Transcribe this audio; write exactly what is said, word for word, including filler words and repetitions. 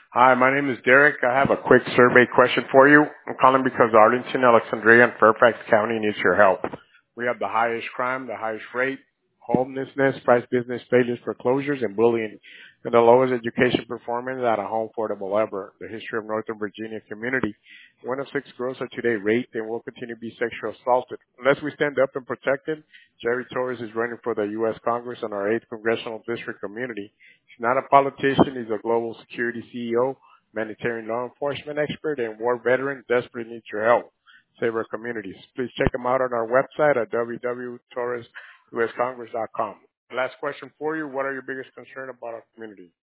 Hi, my name is Derek. I have a quick survey question for you. I'm calling because Arlington, Alexandria, and Fairfax County needs your help. We have the highest crime, the highest rate, homelessness, price business failures, foreclosures, and bullying, and the lowest education performance at a home affordable ever. The history of Northern Virginia community. One of six girls are today raped and will continue to be sexually assaulted. Unless we stand up and protect them, Jerry Torres is running for the U S Congress on our eighth Congressional District community. He's not a politician. He's a global security C E O, humanitarian law enforcement expert, and war veteran. Desperately needs your help. Save our communities. Please check him out on our website at w w w dot torres u s congress dot com. Last question for you. What are your biggest concern about our community?